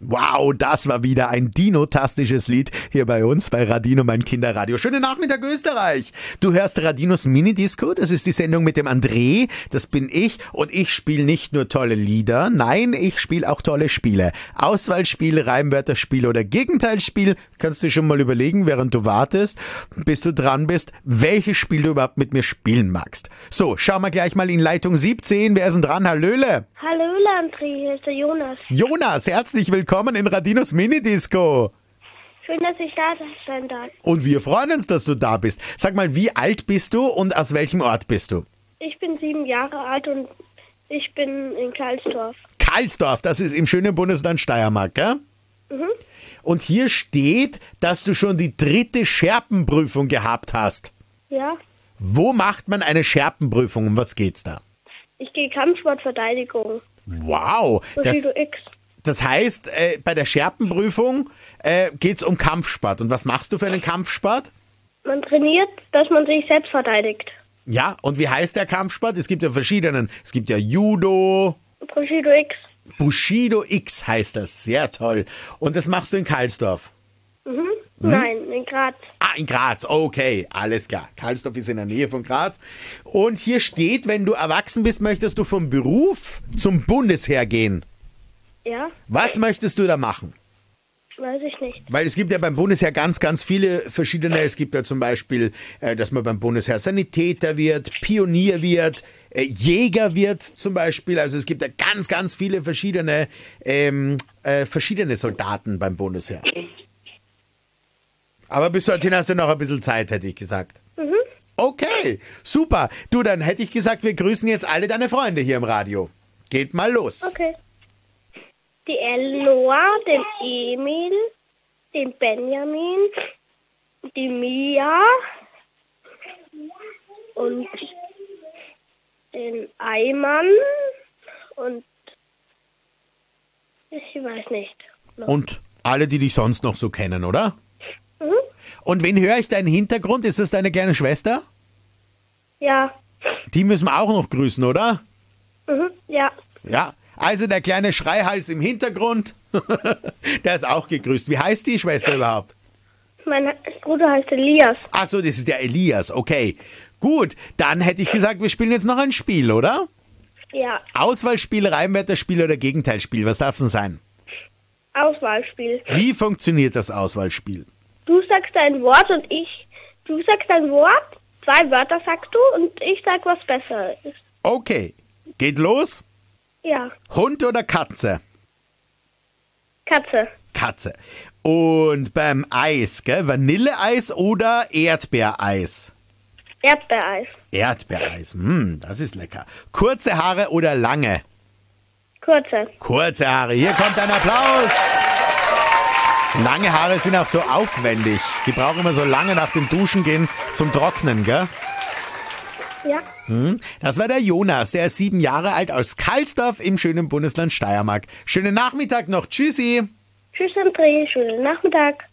Wow, das war wieder ein dinotastisches Lied hier bei uns bei Radino, mein Kinderradio. Schönen Nachmittag, Österreich. Du hörst Radinos Minidisco, das ist die Sendung mit dem André, das bin ich und ich spiele nicht nur tolle Lieder, nein, ich spiele auch tolle Spiele. Auswahlspiel, Reimwörterspiel oder Gegenteilspiel, kannst du schon mal überlegen, während du wartest, bis du dran bist, welches Spiel du überhaupt mit mir spielen magst. So, schauen wir gleich mal in Leitung 17, wer ist denn dran? Hallöle. Hallöle, André, hier ist der Jonas. Jonas, herzlich willkommen in Radinos Minidisco. Schön, dass ich da sein darf. Und wir freuen uns, dass du da bist. Sag mal, wie alt bist du und aus welchem Ort bist du? Ich bin 7 Jahre alt und ich bin in Karlsdorf. Karlsdorf, das ist im schönen Bundesland Steiermark, gell? Mhm. Und hier steht, dass du schon die 3. Scherpenprüfung gehabt hast. Ja, Wo macht man eine Scherpenprüfung? Um was geht's da? ich gehe Kampfsportverteidigung. Wow, Bushido X. das heißt, bei der Scherpenprüfung geht's um Kampfsport. Und was machst du für einen Kampfsport? Man trainiert, dass man sich selbst verteidigt. Ja, und wie heißt der Kampfsport? Es gibt ja verschiedenen. Es gibt ja Judo, Bushido X. Bushido X heißt das. Sehr toll. Und das machst du in Karlsdorf? Mhm. Nein, in Graz. Ah, in Graz. Okay, alles klar. Karlsdorf ist in der Nähe von Graz. Und hier steht, wenn du erwachsen bist, möchtest du vom Beruf zum Bundesheer gehen. Ja, Was möchtest du da machen? weiß ich nicht. Weil es gibt ja beim Bundesheer ganz, ganz viele verschiedene. Es gibt ja zum Beispiel, dass man beim Bundesheer Sanitäter wird, Pionier wird, Jäger wird zum Beispiel. Also es gibt ja ganz, ganz viele verschiedene Soldaten beim Bundesheer. Aber bis dorthin hast du noch ein bisschen Zeit, hätte ich gesagt. Mhm. Okay, super. Du, dann hätte ich gesagt, wir grüßen jetzt alle deine Freunde hier im Radio. Geht mal los. Okay. Die Eloa, den Emil, den Benjamin, die Mia und den Ayman und ich weiß nicht. Noch. Und alle, die dich sonst noch so kennen, oder? Mhm. Und wen höre ich da im Hintergrund? Ist das deine kleine Schwester? Ja. Die müssen wir auch noch grüßen, oder? Mhm. Ja. Ja. Also der kleine Schreihals im Hintergrund, der ist auch gegrüßt. Wie heißt die Schwester überhaupt? Mein Bruder heißt Elias. Ach so, das ist der Elias, okay. Gut, dann hätte ich gesagt, wir spielen jetzt noch ein Spiel, oder? Ja. Auswahlspiel, Reimwörterspiel oder Gegenteilspiel, was darf es denn sein? Auswahlspiel. Wie funktioniert das Auswahlspiel? Du sagst ein Wort und du sagst ein Wort, 2 Wörter sagst du und ich sag, was besser ist. Okay, geht los. Ja. Hund oder Katze? Katze. Katze. Und beim Eis, gell? Vanilleeis oder Erdbeereis? Erdbeereis. Erdbeereis, das ist lecker. Kurze Haare oder lange? Kurze. Kurze Haare, hier kommt ein Applaus. Lange Haare sind auch so aufwendig. Die brauchen immer so lange nach dem Duschen gehen zum Trocknen, gell? Ja. Das war der Jonas, der ist 7 Jahre alt aus Karlsdorf im schönen Bundesland Steiermark. Schönen Nachmittag noch, tschüssi. Tschüss, André. Schönen Nachmittag.